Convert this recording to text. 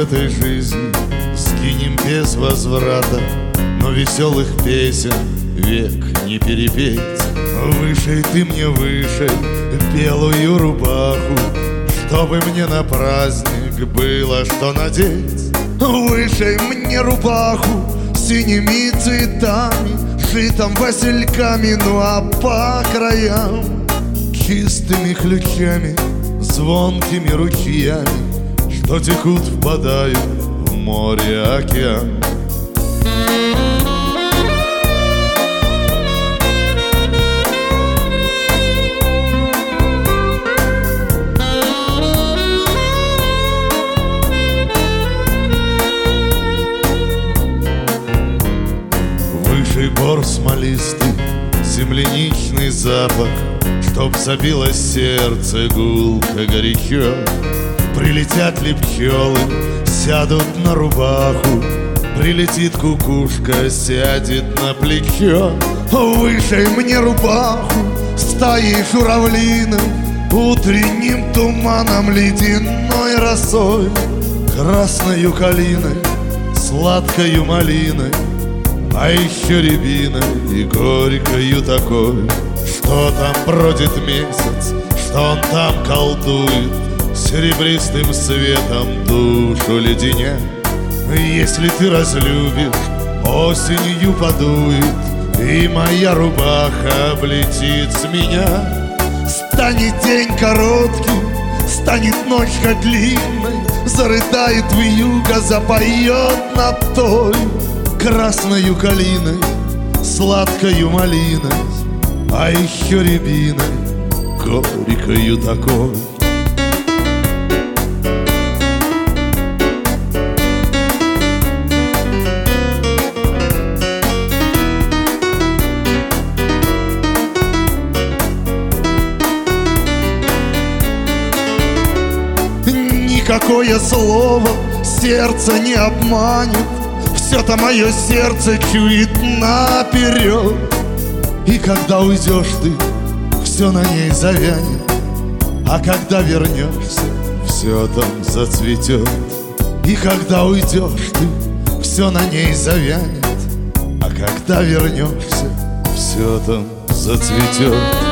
этой жизни сгинем без возврата, но веселых песен век не перепеть. Вышей ты мне, вышей белую рубаху, чтобы мне на праздник было что надеть. Вышей мне рубаху синими цветами, шитом васильками, ну а по краям чистыми ключами, звонкими ручьями, что текут, впадают в море, океан. Выше бор смолистый, земляничный запах, чтоб забилось сердце гулко горячо. Прилетят ли пчелы, сядут на рубаху, прилетит кукушка, сядет на плечо. Вышей мне рубаху стаей журавлиным, утренним туманом, ледяной росой, красною калиной, сладкою малиной, а еще рябиной и горькою такой. Что там бродит месяц, что он там колдует, серебристым светом душу леденя. Если ты разлюбишь, осенью подует, и моя рубаха облетит с меня. Станет день коротким, станет ночка длинной, зарыдает вьюга, запоет над той красною калиной, сладкою малиной, а еще рябиной, горькою такой. Никакое слово сердце не обманет, все-то мое сердце чует наперед. И когда уйдешь ты, все на ней завянет, а когда вернешься, все там зацветет. И когда уйдешь ты, все на ней завянет, а когда вернешься, все там зацветет.